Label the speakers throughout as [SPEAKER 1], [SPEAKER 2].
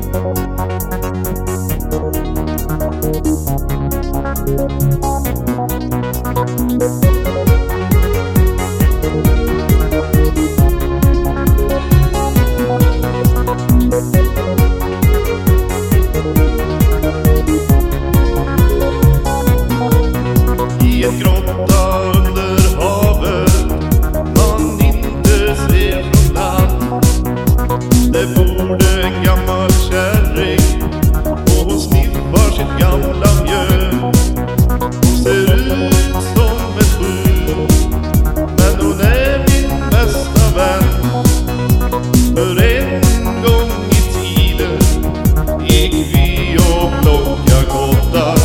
[SPEAKER 1] I en grotta under havet man inte ser från land. Där bor det en gammal kärring och hon sniffar sitt gamla mjöl. Hon ser ut som ett bur, men hon är min bästa vän. För en gång i tiden gick vi och plockade kottar.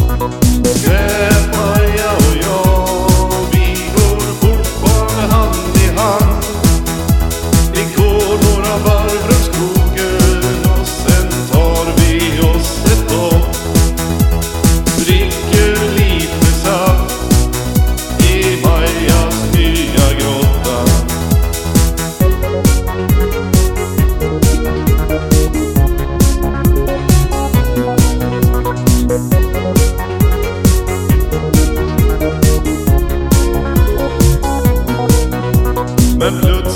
[SPEAKER 1] Skräp-Maja och jag, vi går fortfarande hand i hand. Vi går några varv runt skogen och sen tar vi oss ett dopp. Dricker lite saft i Majas nya grotta. Men